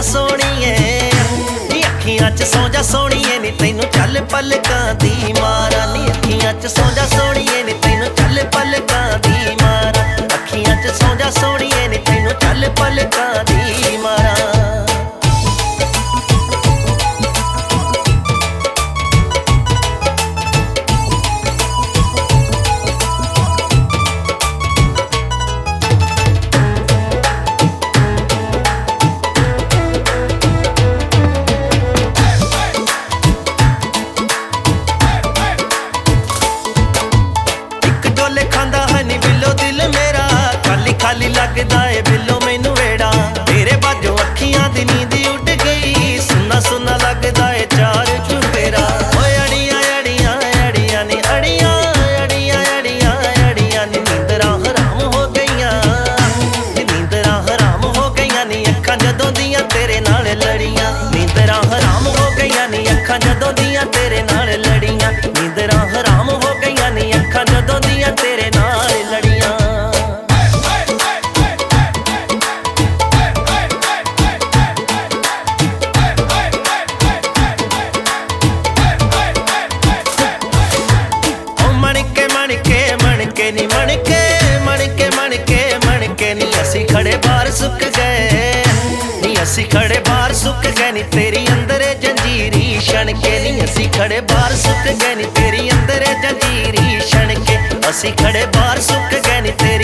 सोहणीए नी अखियां च सौ जा सोहणीए नी तैनू चल पलकां दी मारा नी अखियां च सौ जा सोहणीए नी तैनू चल पलकां दी मारा अखियां च सौ जा सोहणीए नी तैनू चल पलकां दी मारा। खाली लगदा है बिलो मैनू वेड़ा तेरे बाजों अखियां दी नींद उड़ गई सुना सुना लगदा है चार चुफेरा ओए अड़ियां अड़ियां अड़ियां नी अड़ियां अड़ियां अड़ियां अड़ियां नी नींदरां हराम हो गईयां नींदरां हराम हो गईयां नी अखां जदों दियां तेरे नाल लड़ियां नींदरां हराम हो गईयां नी अखां जदों दियां तेरे नाल लड़ियां नींदरां हराम हो गईयां नी अखां जदों दियां तेरे नाल लड़ियां। मणके नी असी खड़े बाहर सुक गए नी असी खड़े बाहर सुक गए नी तेरी अंदर जंजीरी छणके नी असी खड़े बाहर सुक गए नी तेरी अंदर जंजीरी छणके असी खड़े बाहर सुक गए नी तेरी